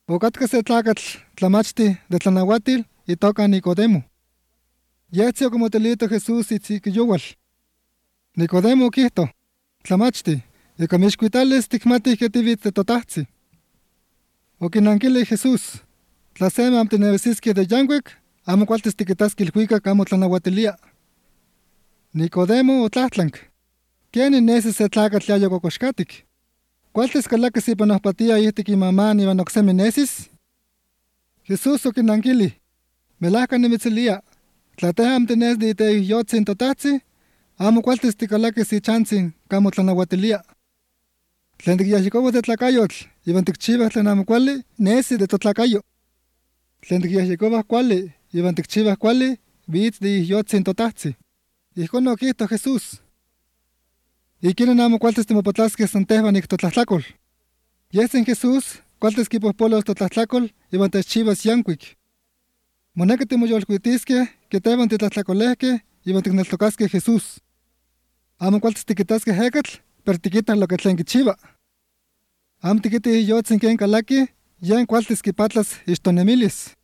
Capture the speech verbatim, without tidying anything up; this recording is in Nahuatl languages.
Ocatca se tlacatl tlamachti de tlanahuatil itoca Nicodemo. Yetzi ocomotelito Jesús itziciyowal. Nicodemo quihto, tlamachti, ica mixcuitales ticmatih que tivitz de totahzi. Oquinanquili Jesús, tla seme amtinevesisqui de yancuic, amo cualtis tiquitasqui ilhuicac amo tlanahuatilia. Nicodemo otlahtlanc, ¿quién nesi se tlacatl yayo cocoxcatic? ¿Cualtis calaquis ipan ohpatia ihtic imamán iban ocsemi nesis? Jesús oquinanquili, melahca nimitzilia, tla teha amtines de ite yotzin totahzi, amo cualtis ticalaquis ichantzin camo tlanahuatilia. Tlen ticyaxicoua de tlacayotl, iban ticchivah tlen amo cuali, nesi de totlacayo. Tlen ticyaxicoua cuali, iban ticchivah cuali, vitz de yotzin totahzi. Ihcon oquihto Jesús. Iquinen amo cualtis timopotlasqueh san tehvan ic totlahtlacual. Yesin Jesús, cualtis quipohpolos totlahtlacual, iban techchivas yancuic. Monequi timoyolcuitisqueh, que tehvan titlahtlacolehqueh, iban ticneltocasqueh Jesús. Amo cualtis tiquitasqueh ecatl, pero tiquitah lo que tlen quichiva. Amo tiquitih yotzin quen calaqui, yen cualtis quipatlas ixtonemilis.